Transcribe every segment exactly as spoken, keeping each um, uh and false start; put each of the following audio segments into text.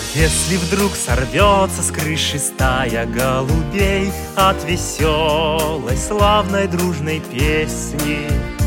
Если вдруг сорвется с крыши стая голубей от веселой, славной, дружной песни,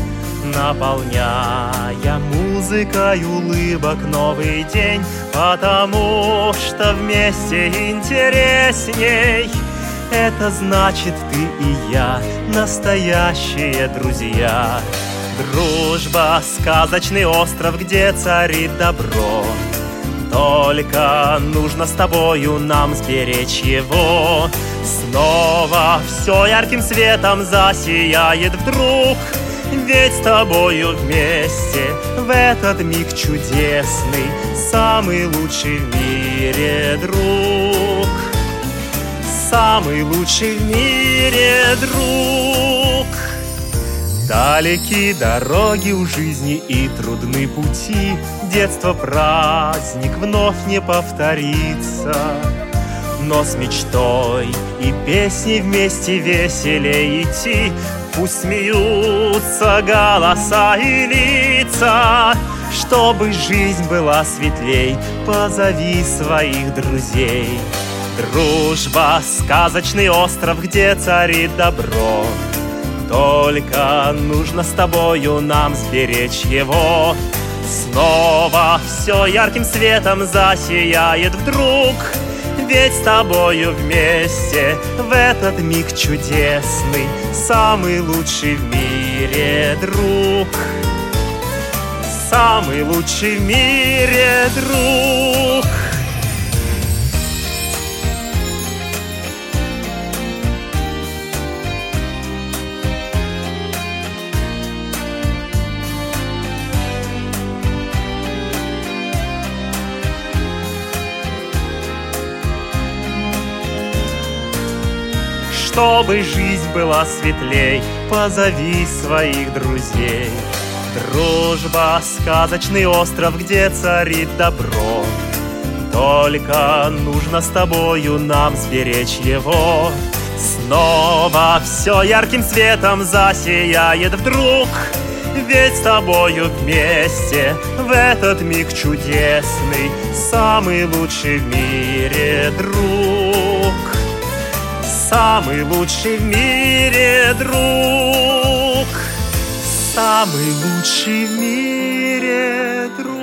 наполняя музыкой улыбок новый день, потому что вместе интересней. Это значит, ты и я настоящие друзья. Дружба — сказочный остров, где царит добро. Только нужно с тобою нам сберечь его. Снова все ярким светом засияет вдруг, ведь с тобою вместе в этот миг чудесный самый лучший в мире друг. Самый лучший в мире друг. Далеки дороги у жизни и трудны пути, детство праздник вновь не повторится. Но с мечтой и песней вместе веселее идти. Пусть смеются голоса и лица. Чтобы жизнь была светлей, позови своих друзей. Дружба — сказочный остров, где царит добро. Только нужно с тобою нам сберечь его. Снова все ярким светом засияет вдруг, ведь с тобою вместе в этот миг чудесный самый лучший в мире друг. Самый лучший в мире друг. Чтобы жизнь была светлей, позови своих друзей. Дружба — сказочный остров, где царит добро. Только нужно с тобою нам сберечь его. Снова все ярким светом засияет вдруг, ведь с тобою вместе в этот миг чудесный самый лучший в мире друг. Самый лучший в мире друг. Самый лучший в мире друг.